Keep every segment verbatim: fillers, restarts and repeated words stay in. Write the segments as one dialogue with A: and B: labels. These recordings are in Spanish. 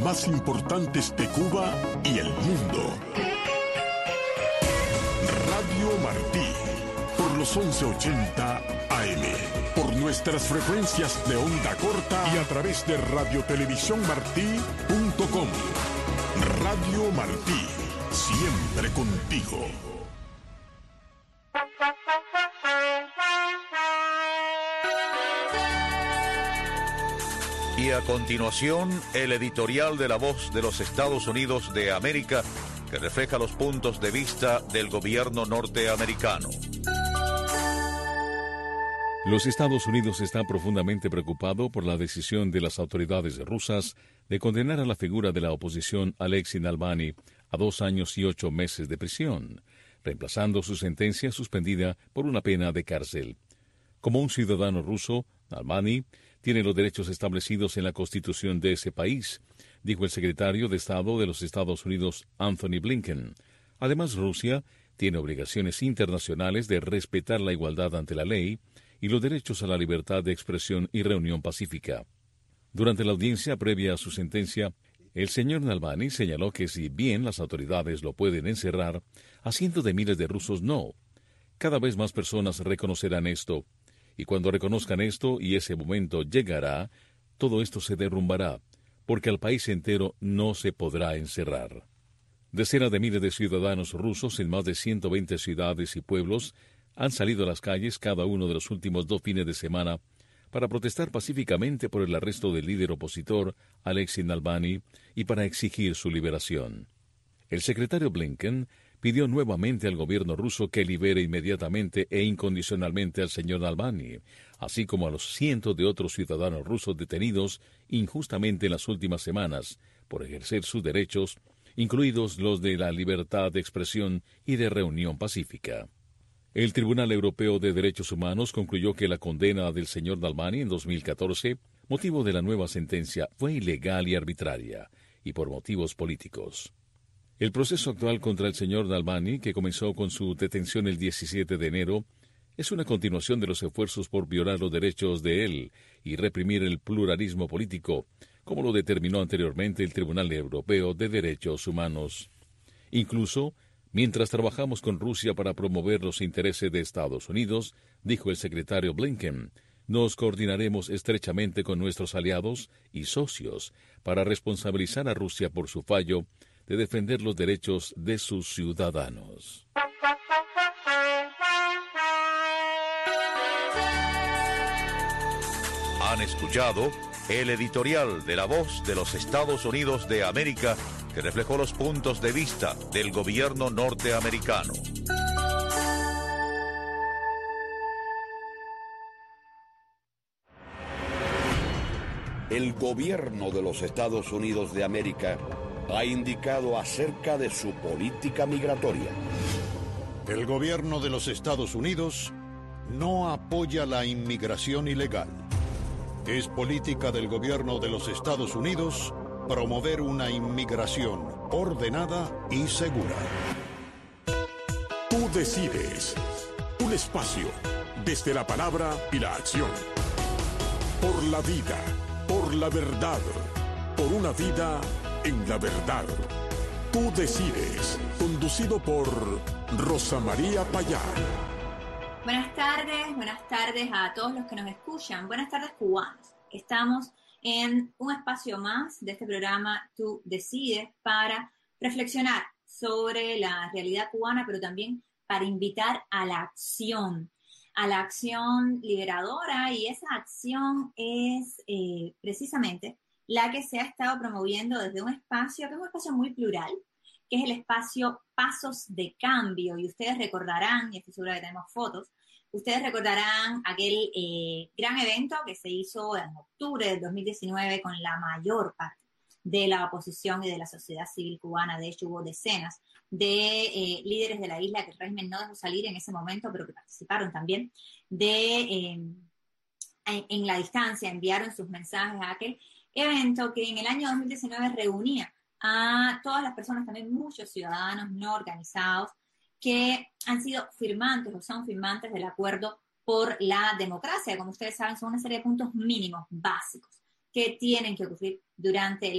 A: más importantes de Cuba y el mundo. Radio Martí, por los once ochenta A M, por nuestras frecuencias de onda corta y a través de radiotelevisión-martí punto com. Radio Martí, siempre contigo.
B: Y a continuación, el editorial de La Voz de los Estados Unidos de América, que refleja los puntos de vista del gobierno norteamericano.
C: Los Estados Unidos están profundamente preocupados por la decisión de las autoridades rusas de condenar a la figura de la oposición Alexei Navalny a dos años y ocho meses de prisión, reemplazando su sentencia suspendida por una pena de cárcel. Como un ciudadano ruso, Navalny tiene los derechos establecidos en la Constitución de ese país, dijo el secretario de Estado de los Estados Unidos, Anthony Blinken. Además, Rusia tiene obligaciones internacionales de respetar la igualdad ante la ley y los derechos a la libertad de expresión y reunión pacífica. Durante la audiencia previa a su sentencia, el señor Navalny señaló que si bien las autoridades lo pueden encerrar, a cientos de miles de rusos no. Cada vez más personas reconocerán esto. Y cuando reconozcan esto, y ese momento llegará, todo esto se derrumbará, porque al país entero no se podrá encerrar. Decenas de miles de ciudadanos rusos en más de ciento veinte ciudades y pueblos han salido a las calles cada uno de los últimos dos fines de semana para protestar pacíficamente por el arresto del líder opositor Alexei Navalny y para exigir su liberación. El secretario Blinken pidió nuevamente al gobierno ruso que libere inmediatamente e incondicionalmente al señor Navalny, así como a los cientos de otros ciudadanos rusos detenidos injustamente en las últimas semanas por ejercer sus derechos, incluidos los de la libertad de expresión y de reunión pacífica. El Tribunal Europeo de Derechos Humanos concluyó que la condena del señor Navalny en dos mil catorce, motivo de la nueva sentencia, fue ilegal y arbitraria, y por motivos políticos. El proceso actual contra el señor Navalny, que comenzó con su detención el diecisiete de enero, es una continuación de los esfuerzos por violar los derechos de él y reprimir el pluralismo político, como lo determinó anteriormente el Tribunal Europeo de Derechos Humanos. Incluso, mientras trabajamos con Rusia para promover los intereses de Estados Unidos, dijo el secretario Blinken, nos coordinaremos estrechamente con nuestros aliados y socios para responsabilizar a Rusia por su fallo de defender los derechos de sus ciudadanos.
B: Han escuchado el editorial de La Voz de los Estados Unidos de América, que reflejó los puntos de vista del gobierno norteamericano.
D: El gobierno de los Estados Unidos de América ha indicado acerca de su política migratoria.
A: El gobierno de los Estados Unidos no apoya la inmigración ilegal. Es política del gobierno de los Estados Unidos promover una inmigración ordenada y segura. Tú decides. Un espacio desde la palabra y la acción. Por la vida, por la verdad, por una vida en la verdad. Tú decides. Conducido por Rosa María Payá.
E: Buenas tardes, buenas tardes a todos los que nos escuchan. Buenas tardes, cubanos. Estamos en un espacio más de este programa Tú decides, para reflexionar sobre la realidad cubana, pero también para invitar a la acción, a la acción liberadora, y esa acción es eh, precisamente la que se ha estado promoviendo desde un espacio, que es un espacio muy plural, que es el espacio Pasos de Cambio. Y ustedes recordarán, y estoy segura que tenemos fotos, ustedes recordarán aquel eh, gran evento que se hizo en octubre del dos mil diecinueve con la mayor parte de la oposición y de la sociedad civil cubana. De hecho, hubo decenas de eh, líderes de la isla que el régimen no dejó salir en ese momento, pero que participaron también de, eh, en, en la distancia, enviaron sus mensajes a aquel evento que en el año dos mil diecinueve reunía a todas las personas, también muchos ciudadanos no organizados, que han sido firmantes o son firmantes del acuerdo por la democracia. Como ustedes saben, son una serie de puntos mínimos básicos que tienen que ocurrir durante la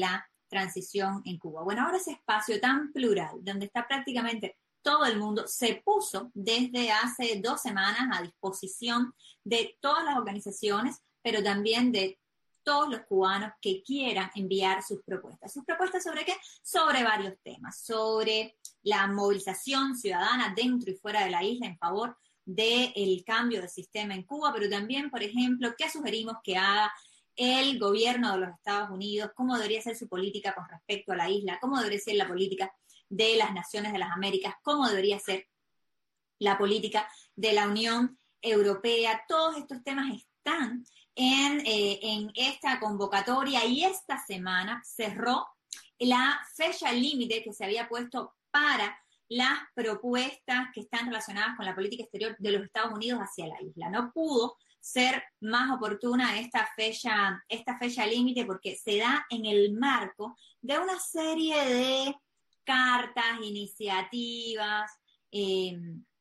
E: transición en Cuba. Bueno, ahora ese espacio tan plural, donde está prácticamente todo el mundo, se puso desde hace dos semanas a disposición de todas las organizaciones, pero también de todos los cubanos que quieran enviar sus propuestas. ¿Sus propuestas sobre qué? Sobre varios temas, sobre la movilización ciudadana dentro y fuera de la isla en favor del cambio de sistema en Cuba, pero también, por ejemplo, qué sugerimos que haga el gobierno de los Estados Unidos, cómo debería ser su política con respecto a la isla, cómo debería ser la política de las naciones de las Américas, cómo debería ser la política de la Unión Europea. Todos estos temas están en, eh, en esta convocatoria y esta semana cerró la fecha límite que se había puesto para las propuestas que están relacionadas con la política exterior de los Estados Unidos hacia la isla. No pudo ser más oportuna esta fecha, esta fecha límite porque se da en el marco de una serie de cartas, iniciativas, eh,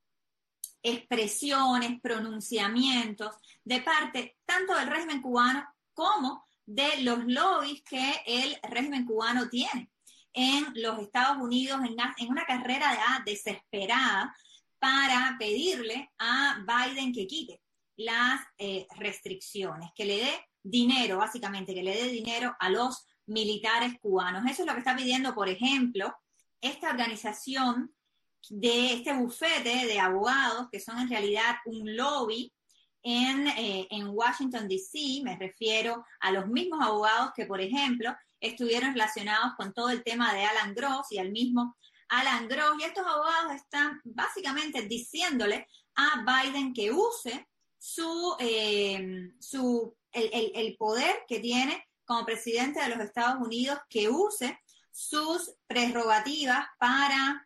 E: expresiones, pronunciamientos de parte tanto del régimen cubano como de los lobbies que el régimen cubano tiene en los Estados Unidos, en una, en una carrera ya desesperada para pedirle a Biden que quite las eh, restricciones, que le dé dinero, básicamente, que le dé dinero a los militares cubanos. Eso es lo que está pidiendo, por ejemplo, esta organización de este bufete de abogados, que son en realidad un lobby en, eh, en Washington, D C. Me refiero a los mismos abogados que, por ejemplo, estuvieron relacionados con todo el tema de Alan Gross y al mismo Alan Gross. Y estos abogados están básicamente diciéndole a Biden que use su, eh, su el, el, el poder que tiene como presidente de los Estados Unidos, que use sus prerrogativas para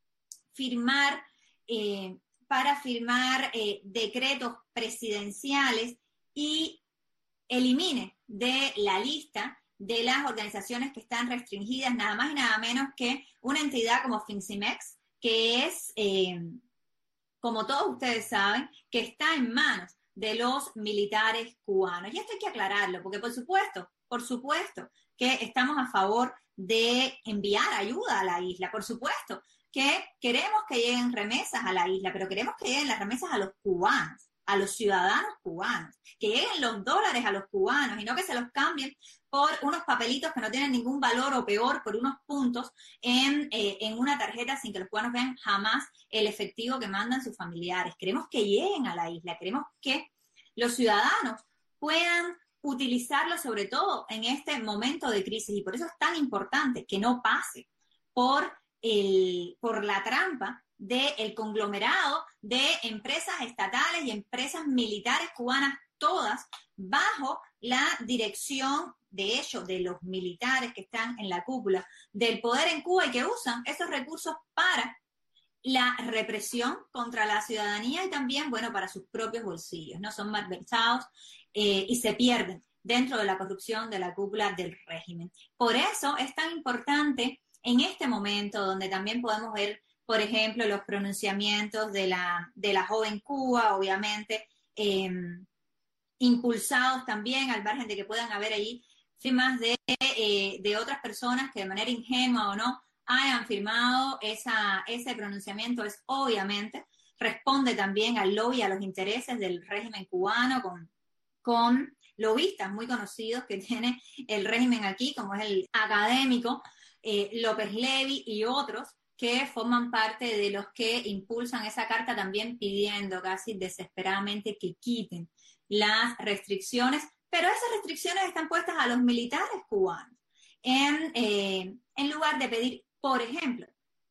E: firmar, eh, para firmar eh, decretos presidenciales y elimine de la lista de las organizaciones que están restringidas, nada más y nada menos que una entidad como Fincimex, que es, eh, como todos ustedes saben, que está en manos de los militares cubanos. Y esto hay que aclararlo, porque por supuesto, por supuesto que estamos a favor de enviar ayuda a la isla, por supuesto que queremos que lleguen remesas a la isla, pero queremos que lleguen las remesas a los cubanos, a los ciudadanos cubanos, que lleguen los dólares a los cubanos y no que se los cambien por unos papelitos que no tienen ningún valor o peor, por unos puntos en, eh, en una tarjeta sin que los cubanos vean jamás el efectivo que mandan sus familiares. Queremos que lleguen a la isla, queremos que los ciudadanos puedan utilizarlo sobre todo en este momento de crisis y por eso es tan importante que no pase por, el, por la trampa del conglomerado de empresas estatales y empresas militares cubanas, todas bajo la dirección, de hecho, de los militares que están en la cúpula del poder en Cuba y que usan esos recursos para la represión contra la ciudadanía y también, bueno, para sus propios bolsillos, ¿no? Son malversados eh, y se pierden dentro de la corrupción de la cúpula del régimen. Por eso es tan importante en este momento donde también podemos ver, por ejemplo, los pronunciamientos de la, de la joven Cuba, obviamente, eh, impulsados también al margen de que puedan haber allí firmas de, eh, de otras personas que de manera ingenua o no hayan firmado esa, ese pronunciamiento, es obviamente, responde también al lobby, a los intereses del régimen cubano, con, con lobistas muy conocidos que tiene el régimen aquí, como es el académico eh, López Levy y otros, que forman parte de los que impulsan esa carta también pidiendo casi desesperadamente que quiten las restricciones, pero esas restricciones están puestas a los militares cubanos, en, eh, en lugar de pedir, por ejemplo,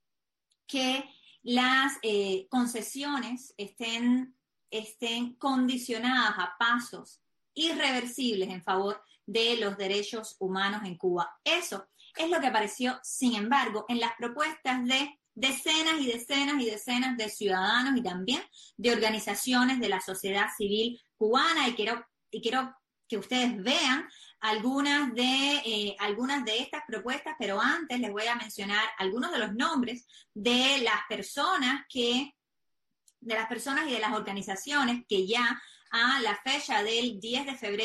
E: que las eh, concesiones estén, estén condicionadas a pasos irreversibles en favor de los derechos humanos en Cuba. Eso es lo que apareció, sin embargo, en las propuestas de decenas y decenas y decenas de ciudadanos y también de organizaciones de la sociedad civil cubana, y quiero, y quiero que ustedes vean algunas de, eh, algunas de estas propuestas, pero antes les voy a mencionar algunos de los nombres de las personas que, de las personas y de las organizaciones que ya a la fecha del diez de febrero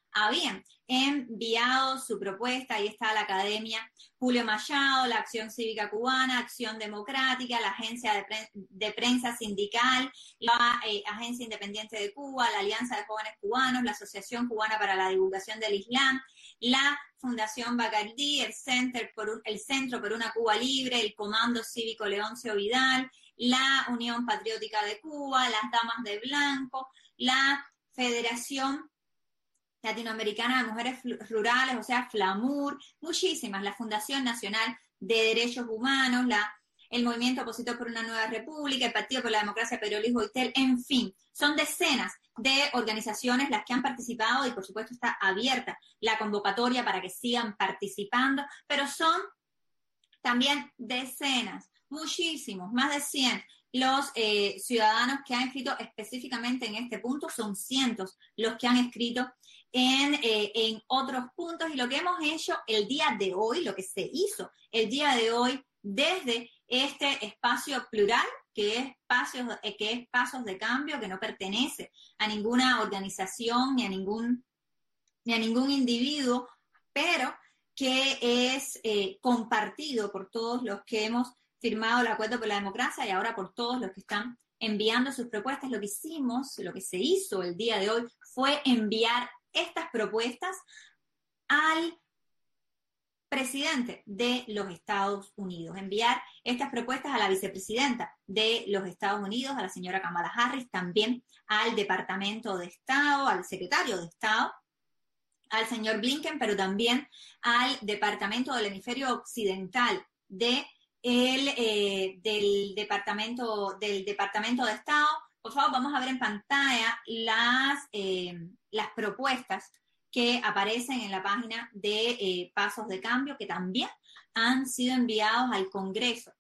E: habían enviado su propuesta. Ahí está la Academia Julio Machado, la Acción Cívica Cubana, Acción Democrática, la Agencia de, Pre de Prensa Sindical, la eh, Agencia Independiente de Cuba, la Alianza de Jóvenes Cubanos, la Asociación Cubana para la Divulgación del Islam, la Fundación Bacardí, el, Center por un, el Centro por una Cuba Libre, el Comando Cívico Leoncio Vidal, la Unión Patriótica de Cuba, las Damas de Blanco, la Federación Latinoamericana de Mujeres Rurales, o sea, FLAMUR, muchísimas, la Fundación Nacional de Derechos Humanos, la, el Movimiento Opositor por una Nueva República, el Partido por la Democracia, Pedro Luis Boitel, en fin, son decenas de organizaciones las que han participado y por supuesto está abierta la convocatoria para que sigan participando, pero son también decenas, muchísimos, más de cien, los eh, ciudadanos que han escrito específicamente en este punto, son cientos los que han escrito en, eh, en otros puntos, y lo que hemos hecho el día de hoy, lo que se hizo el día de hoy desde este espacio plural, que es, espacios, eh, que es Pasos de Cambio, que no pertenece a ninguna organización ni a ningún, ni a ningún individuo, pero que es eh, compartido por todos los que hemos firmado el Acuerdo por la Democracia y ahora por todos los que están enviando sus propuestas. Lo que hicimos, lo que se hizo el día de hoy fue enviar estas propuestas al presidente de los Estados Unidos, enviar estas propuestas a la vicepresidenta de los Estados Unidos, a la señora Kamala Harris, también al Departamento de Estado, al secretario de Estado, al señor Blinken, pero también al Departamento del Hemisferio Occidental de el, eh, del, departamento, del Departamento de Estado. Por favor, vamos a ver en pantalla las, eh, las propuestas que aparecen en la página de eh, Pasos de Cambio, que también han sido enviados al Congreso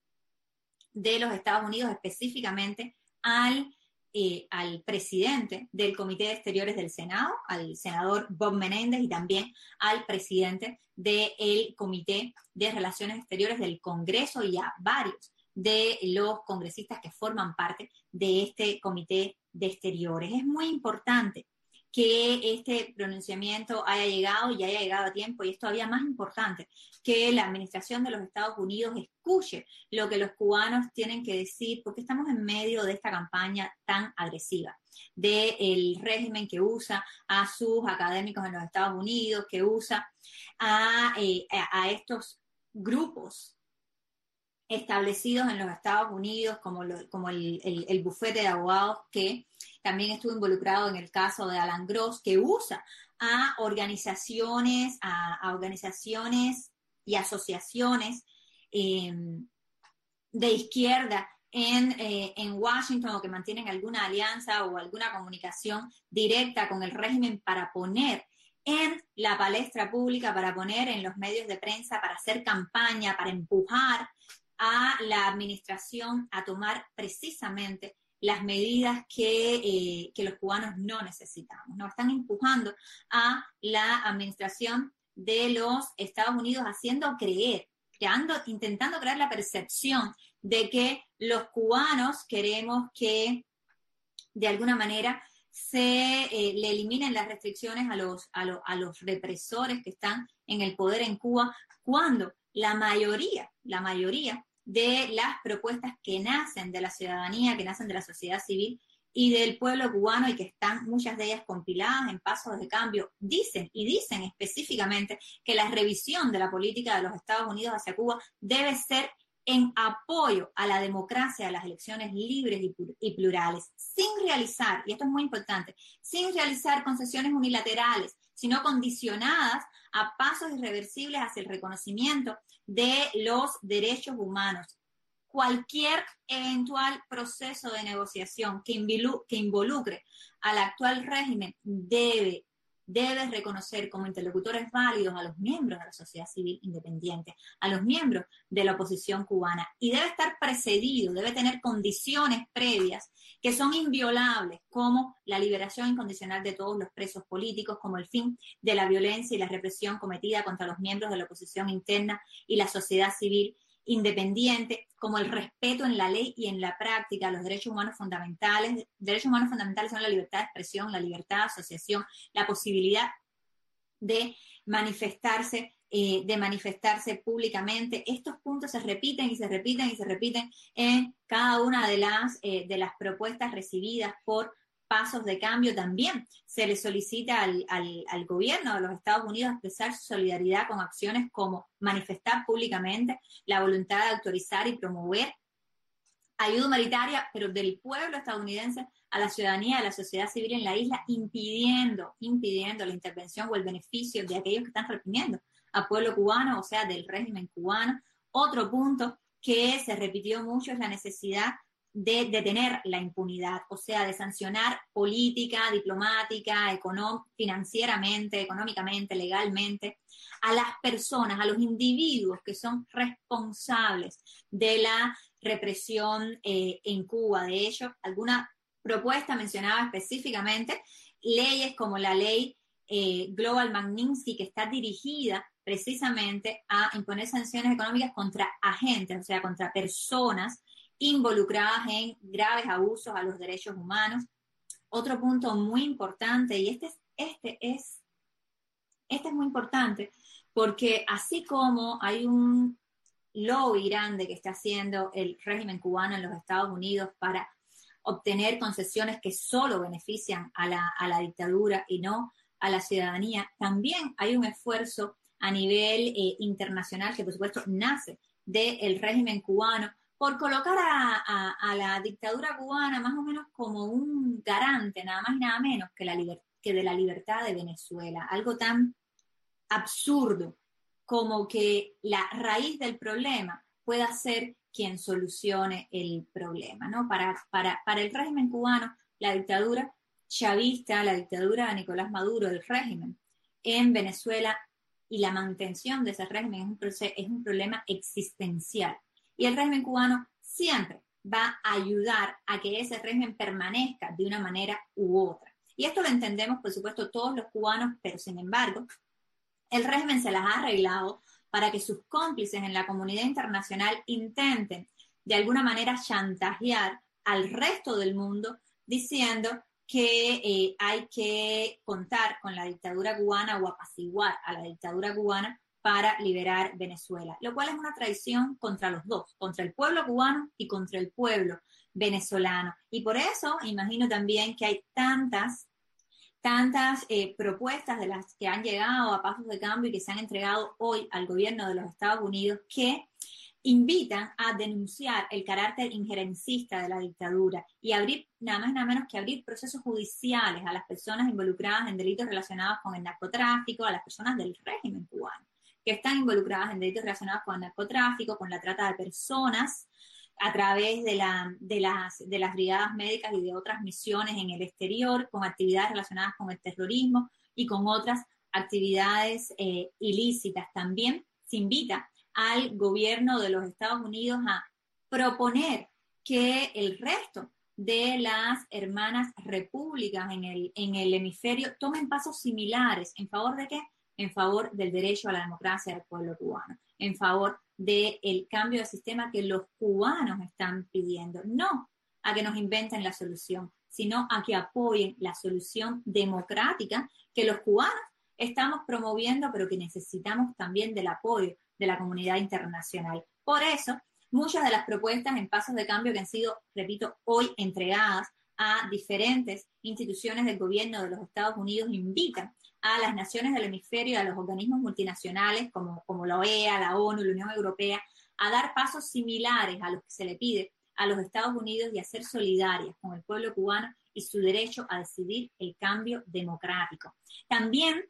E: de los Estados Unidos, específicamente al, eh, al presidente del Comité de Exteriores del Senado, al senador Bob Menéndez, y también al presidente del Comité de Relaciones Exteriores del Congreso y a varios de los congresistas que forman parte de este Comité de Exteriores. Es muy importante que este pronunciamiento haya llegado y haya llegado a tiempo, y es todavía más importante que la administración de los Estados Unidos escuche lo que los cubanos tienen que decir, porque estamos en medio de esta campaña tan agresiva del régimen que usa a sus académicos en los Estados Unidos, que usa a, eh, a estos grupos establecidos en los Estados Unidos, como, lo, como el, el, el bufete de abogados que también estuvo involucrado en el caso de Alan Gross, que usa a organizaciones, a, a organizaciones y asociaciones eh, de izquierda en, eh, en Washington, o que mantienen alguna alianza o alguna comunicación directa con el régimen para poner en la palestra pública, para poner en los medios de prensa, para hacer campaña, para empujar a la administración a tomar precisamente las medidas que, eh, que los cubanos no necesitamos. Nos están empujando a la administración de los Estados Unidos, haciendo creer, creando, intentando crear la percepción de que los cubanos queremos que de alguna manera se eh, le eliminen las restricciones a los, a, lo, a los represores que están en el poder en Cuba, cuando la mayoría, la mayoría de las propuestas que nacen de la ciudadanía, que nacen de la sociedad civil y del pueblo cubano, y que están muchas de ellas compiladas en Pasos de Cambio, dicen y dicen específicamente que la revisión de la política de los Estados Unidos hacia Cuba debe ser en apoyo a la democracia, a las elecciones libres y plurales, sin realizar, y esto es muy importante, sin realizar concesiones unilaterales, sino condicionadas a pasos irreversibles hacia el reconocimiento de los derechos humanos. Cualquier eventual proceso de negociación que, involu- que involucre al actual régimen debe, debe reconocer como interlocutores válidos a los miembros de la sociedad civil independiente, a los miembros de la oposición cubana, y debe estar precedido, debe tener condiciones previas que son inviolables, como la liberación incondicional de todos los presos políticos, como el fin de la violencia y la represión cometida contra los miembros de la oposición interna y la sociedad civil independiente, como el respeto en la ley y en la práctica a los derechos humanos fundamentales. Derechos humanos fundamentales son la libertad de expresión, la libertad de asociación, la posibilidad de manifestarse, eh, de manifestarse públicamente. Estos puntos se repiten y se repiten y se repiten en cada una de las, eh, de las propuestas recibidas por Pasos de Cambio. También se le solicita al, al, al gobierno de los Estados Unidos expresar su solidaridad con acciones como manifestar públicamente la voluntad de autorizar y promover ayuda humanitaria, pero del pueblo estadounidense a la ciudadanía, a la sociedad civil en la isla, impidiendo, impidiendo la intervención o el beneficio de aquellos que están reprimiendo al pueblo cubano, o sea, del régimen cubano. Otro punto que se repitió mucho es la necesidad de detener la impunidad, o sea, de sancionar política, diplomática, económica, financieramente, económicamente, legalmente, a las personas, a los individuos que son responsables de la represión eh, en Cuba. De hecho, alguna propuesta mencionaba específicamente leyes como la ley eh, Global Magnitsky, que está dirigida precisamente a imponer sanciones económicas contra agentes, o sea, contra personas involucradas en graves abusos a los derechos humanos. Otro punto muy importante, y este es, este es, este es muy importante, porque así como hay un lobby grande que está haciendo el régimen cubano en los Estados Unidos para obtener concesiones que solo benefician a la, a la dictadura y no a la ciudadanía, también hay un esfuerzo a nivel eh, internacional que por supuesto nace del régimen cubano por colocar a, a, a la dictadura cubana más o menos como un garante, nada más y nada menos que, la liber- que de la libertad de Venezuela. Algo tan absurdo como que la raíz del problema pueda ser quien solucione el problema, ¿no? Para, para, para el régimen cubano, la dictadura chavista, la dictadura de Nicolás Maduro, el régimen en Venezuela y la mantención de ese régimen es un, proceso, es un problema existencial. Y el régimen cubano siempre va a ayudar a que ese régimen permanezca de una manera u otra. Y esto lo entendemos, por supuesto, todos los cubanos, pero sin embargo, el régimen se las ha arreglado para que sus cómplices en la comunidad internacional intenten de alguna manera chantajear al resto del mundo diciendo que eh, hay que contar con la dictadura cubana o apaciguar a la dictadura cubana para liberar Venezuela, lo cual es una traición contra los dos, contra el pueblo cubano y contra el pueblo venezolano. Y por eso imagino también que hay tantas tantas eh, propuestas de las que han llegado a Pasos de Cambio y que se han entregado hoy al gobierno de los Estados Unidos que invitan a denunciar el carácter injerencista de la dictadura y abrir, nada más y nada menos que abrir procesos judiciales a las personas involucradas en delitos relacionados con el narcotráfico, a las personas del régimen cubano, que están involucradas en delitos relacionados con el narcotráfico, con la trata de personas, a través de, la, de, las, de las brigadas médicas y de otras misiones en el exterior, con actividades relacionadas con el terrorismo y con otras actividades eh, ilícitas. También se invita al gobierno de los Estados Unidos a proponer que el resto de las hermanas repúblicas en el, en el hemisferio tomen pasos similares. ¿En favor de qué? En favor del derecho a la democracia del pueblo cubano, en favor del cambio de sistema que los cubanos están pidiendo, no a que nos inventen la solución, sino a que apoyen la solución democrática que los cubanos estamos promoviendo, pero que necesitamos también del apoyo de la comunidad internacional. Por eso, muchas de las propuestas en Pasos de Cambio que han sido, repito, hoy entregadas a diferentes instituciones del gobierno de los Estados Unidos invitan a las naciones del hemisferio y a los organismos multinacionales como, como la O E A, la ONU, la Unión Europea, a dar pasos similares a los que se le pide a los Estados Unidos y a ser solidarias con el pueblo cubano y su derecho a decidir el cambio democrático. También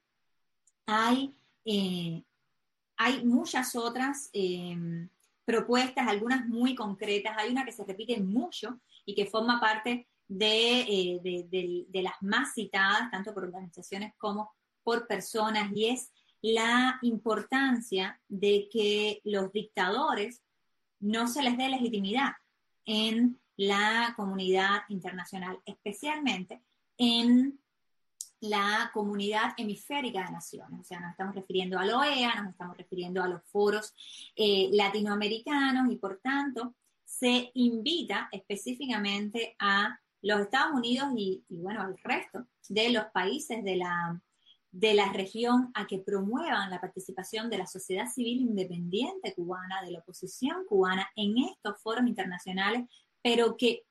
E: hay, eh, hay muchas otras eh, propuestas, algunas muy concretas. Hay una que se repite mucho y que forma parte de, eh, de, de, de las más citadas, tanto por organizaciones como por personas, y es la importancia de que los dictadores no se les dé legitimidad en la comunidad internacional, especialmente en la comunidad hemisférica de naciones. O sea, nos estamos refiriendo a la O E A, nos estamos refiriendo a los foros eh, latinoamericanos y por tanto se invita específicamente a los Estados Unidos y, y bueno, al resto de los países de la de la región a que promuevan la participación de la sociedad civil independiente cubana, de la oposición cubana en estos foros internacionales, pero que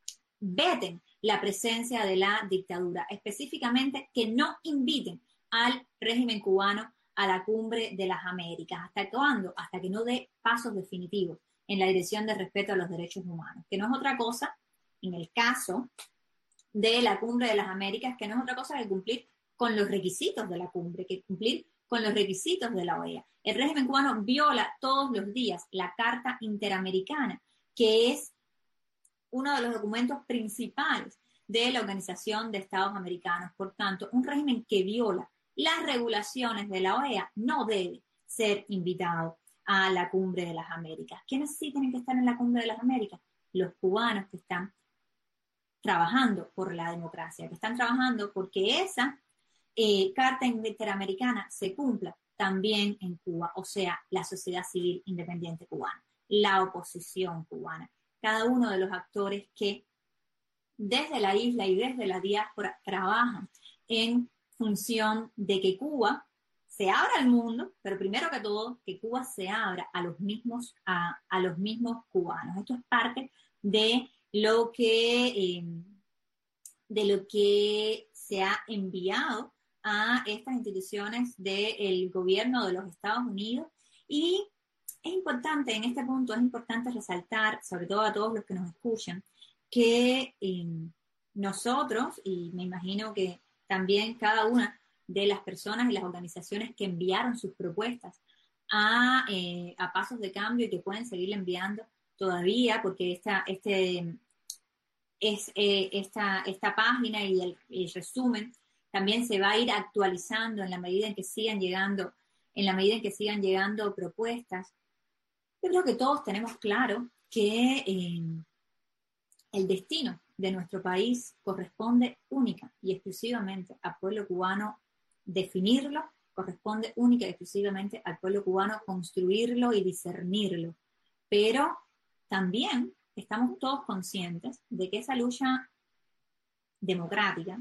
E: veten la presencia de la dictadura, específicamente que no inviten al régimen cubano a la cumbre de las Américas. ¿Hasta cuándo? Hasta que no dé pasos definitivos en la dirección del respeto a los derechos humanos, que no es otra cosa, en el caso de la cumbre de las Américas, que no es otra cosa que cumplir con los requisitos de la cumbre, que cumplir con los requisitos de la O E A. El régimen cubano viola todos los días la Carta Interamericana, que es uno de los documentos principales de la Organización de Estados Americanos. Por tanto, un régimen que viola las regulaciones de la O E A no debe ser invitado a la cumbre de las Américas. ¿Quiénes sí tienen que estar en la cumbre de las Américas? Los cubanos que están trabajando por la democracia, que están trabajando porque esa eh, Carta Interamericana se cumpla también en Cuba, o sea, la sociedad civil independiente cubana, la oposición cubana, cada uno de los actores que desde la isla y desde la diáspora trabajan en función de que Cuba se abra al mundo, pero primero que todo, que Cuba se abra a los mismos, a, a los mismos cubanos. Esto es parte de lo que, eh, de lo que se ha enviado a estas instituciones del gobierno de los Estados Unidos. Y es importante, en este punto, es importante resaltar, sobre todo a todos los que nos escuchan, que eh, nosotros, y me imagino que también cada una de las personas y las organizaciones que enviaron sus propuestas a, eh, a Pasos de Cambio y que pueden seguir enviando todavía, porque esta, este, es, eh, esta, esta página y el, el resumen también se va a ir actualizando en la medida en que sigan llegando, en la medida en que sigan llegando propuestas. Yo creo que todos tenemos claro que eh, el destino de nuestro país corresponde única y exclusivamente al pueblo cubano definirlo, corresponde única y exclusivamente al pueblo cubano construirlo y discernirlo. Pero también estamos todos conscientes de que esa lucha democrática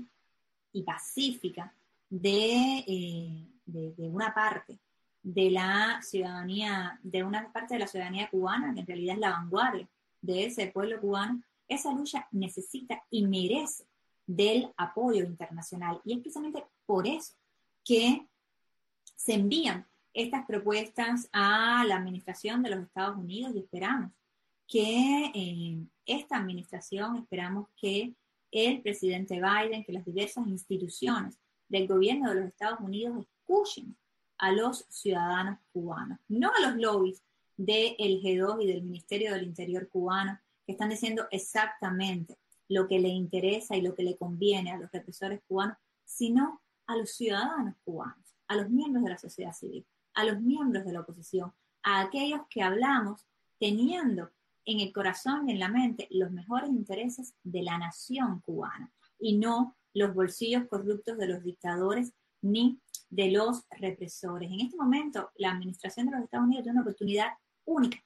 E: y pacífica de, eh, de, de una parte de la ciudadanía, de una parte de la ciudadanía cubana, que en realidad es la vanguardia de ese pueblo cubano, esa lucha necesita y merece del apoyo internacional. Y es precisamente por eso que se envían estas propuestas a la administración de los Estados Unidos y esperamos que eh, esta administración, esperamos que el presidente Biden, que las diversas instituciones del gobierno de los Estados Unidos escuchen a los ciudadanos cubanos, no a los lobbies del G dos y del Ministerio del Interior cubano, que están diciendo exactamente lo que le interesa y lo que le conviene a los represores cubanos, sino a los ciudadanos cubanos, a los miembros de la sociedad civil, a los miembros de la oposición, a aquellos que hablamos teniendo en el corazón y en la mente los mejores intereses de la nación cubana y no los bolsillos corruptos de los dictadores ni de los represores. En este momento, la administración de los Estados Unidos tiene una oportunidad única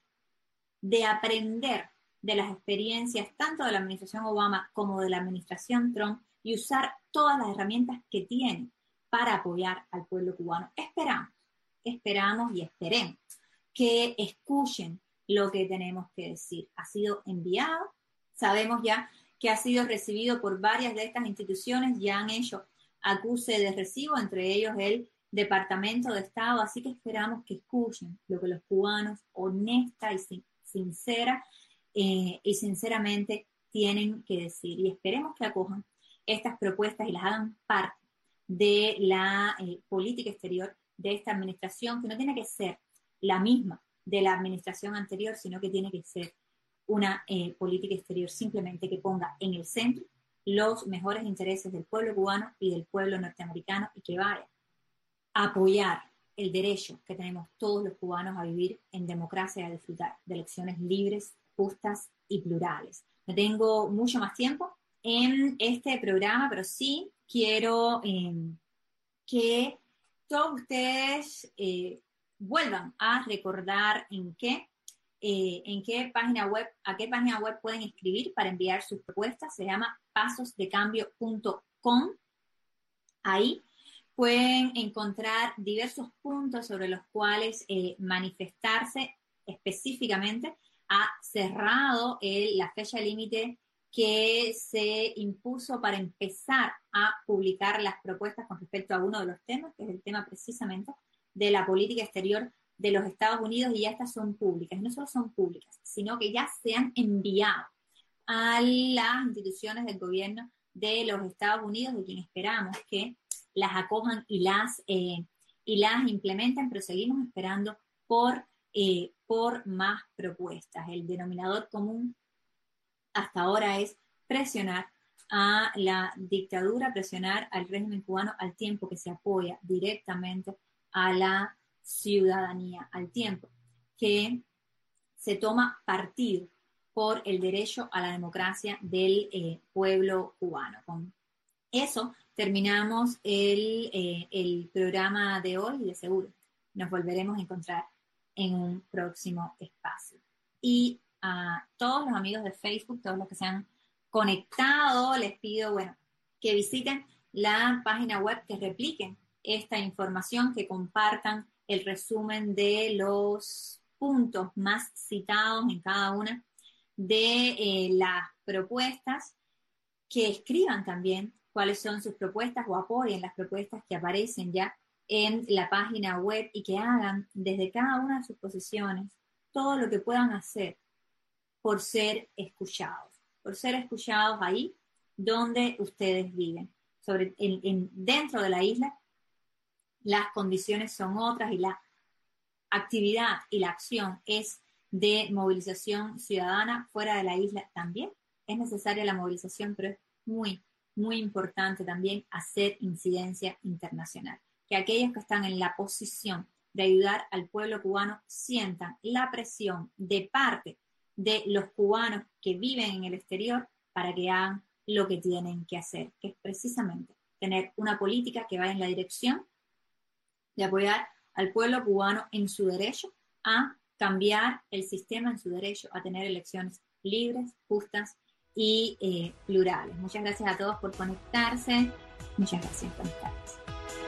E: de aprender de las experiencias tanto de la administración Obama como de la administración Trump y usar todas las herramientas que tiene para apoyar al pueblo cubano. Esperamos, esperamos y esperemos que escuchen lo que tenemos que decir. Ha sido enviado, sabemos ya que ha sido recibido por varias de estas instituciones, ya han hecho acuse de recibo, entre ellos el Departamento de Estado, así que esperamos que escuchen lo que los cubanos honesta y sin, sincera eh, y sinceramente tienen que decir, y esperemos que acojan estas propuestas y las hagan parte de la eh, política exterior de esta administración, que no tiene que ser la misma de la administración anterior, sino que tiene que ser una eh, política exterior simplemente que ponga en el centro los mejores intereses del pueblo cubano y del pueblo norteamericano y que vaya a apoyar el derecho que tenemos todos los cubanos a vivir en democracia y a disfrutar de elecciones libres, justas y plurales. No tengo mucho más tiempo en este programa, pero sí quiero eh, que todos ustedes eh, vuelvan a recordar en qué, eh, en qué página web, a qué página web pueden escribir para enviar sus propuestas. Se llama pasos de cambio punto com. Ahí pueden encontrar diversos puntos sobre los cuales eh, manifestarse específicamente. Ha cerrado el, la fecha límite que se impuso para empezar a publicar las propuestas con respecto a uno de los temas, que es el tema precisamente de la política exterior de los Estados Unidos, y ya estas son públicas. Y no solo son públicas, sino que ya se han enviado a las instituciones del gobierno de los Estados Unidos, de quienes esperamos que las acojan y las, eh, y las implementen, pero seguimos esperando por, eh, por más propuestas. El denominador común hasta ahora es presionar a la dictadura, presionar al régimen cubano, al tiempo que se apoya directamente a la ciudadanía, al tiempo que se toma partido por el derecho a la democracia del eh, pueblo cubano. Con eso terminamos el, eh, el programa de hoy y de seguro nos volveremos a encontrar en un próximo espacio. Y a todos los amigos de Facebook, todos los que se han conectado, les pido, bueno, que visiten la página web, que repliquen esta información, que compartan el resumen de los puntos más citados en cada una de eh, las propuestas, que escriban también cuáles son sus propuestas o apoyen las propuestas que aparecen ya en la página web, y que hagan desde cada una de sus posiciones todo lo que puedan hacer por ser escuchados, por ser escuchados ahí donde ustedes viven. Sobre, en, en, dentro de la isla, las condiciones son otras y la actividad y la acción es de movilización ciudadana. Fuera de la isla también es necesaria la movilización, pero es muy, muy importante también hacer incidencia internacional. Que aquellos que están en la posición de ayudar al pueblo cubano sientan la presión de parte de los cubanos que viven en el exterior para que hagan lo que tienen que hacer, que es precisamente tener una política que vaya en la dirección de apoyar al pueblo cubano en su derecho a cambiar el sistema, en su derecho a tener elecciones libres, justas y eh, plurales. Muchas gracias a todos por conectarse. Muchas gracias por conectarse.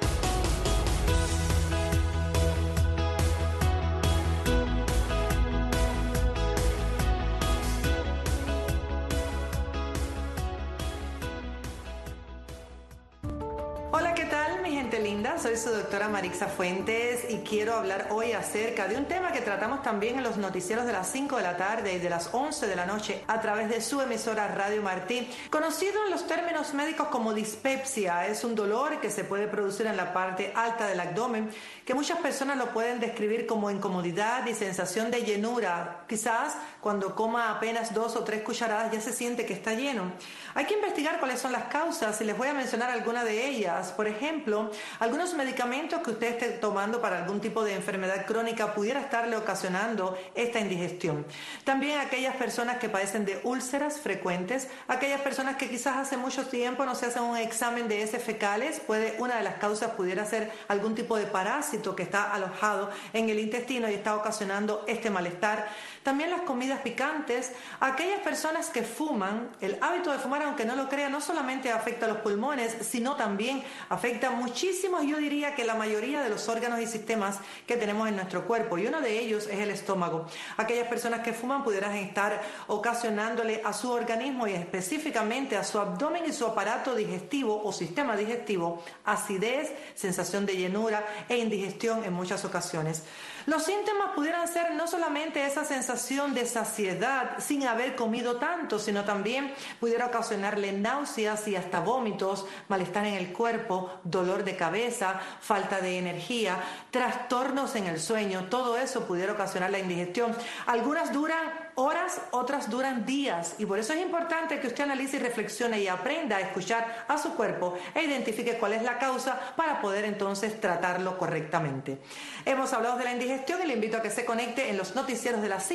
F: Linda, soy su doctora Marixa Fuentes y quiero hablar hoy acerca de un tema que tratamos también en los noticieros de las cinco de la tarde y de las once de la noche a través de su emisora Radio Martí. Conocido en los términos médicos como dispepsia, es un dolor que se puede producir en la parte alta del abdomen, que muchas personas lo pueden describir como incomodidad y sensación de llenura. Quizás cuando coma apenas dos o tres cucharadas ya se siente que está lleno. Hay que investigar cuáles son las causas y les voy a mencionar algunas de ellas. Por ejemplo, algunos medicamentos que usted esté tomando para algún tipo de enfermedad crónica pudiera estarle ocasionando esta indigestión. También aquellas personas que padecen de úlceras frecuentes, aquellas personas que quizás hace mucho tiempo no se hacen un examen de heces fecales, puede, una de las causas pudiera ser algún tipo de parásito que está alojado en el intestino y está ocasionando este malestar. También las comidas picantes, aquellas personas que fuman, el hábito de fumar, aunque no lo crean, no solamente afecta a los pulmones, sino también afecta muchísimos, yo diría que la mayoría de los órganos y sistemas que tenemos en nuestro cuerpo, y uno de ellos es el estómago. Aquellas personas que fuman pudieran estar ocasionándole a su organismo y específicamente a su abdomen y su aparato digestivo o sistema digestivo acidez, sensación de llenura e indigestión en muchas ocasiones. Los síntomas pudieran ser no solamente esa sensación de saciedad sin haber comido tanto, sino también pudiera ocasionarle náuseas y hasta vómitos, malestar en el cuerpo, dolor de cabeza, falta de energía, trastornos en el sueño. Todo eso pudiera ocasionar la indigestión. Algunas duran horas, otras duran días, y por eso es importante que usted analice y reflexione y aprenda a escuchar a su cuerpo e identifique cuál es la causa para poder entonces tratarlo correctamente. Hemos hablado de la indigestión y le invito a que se conecte en los noticieros de las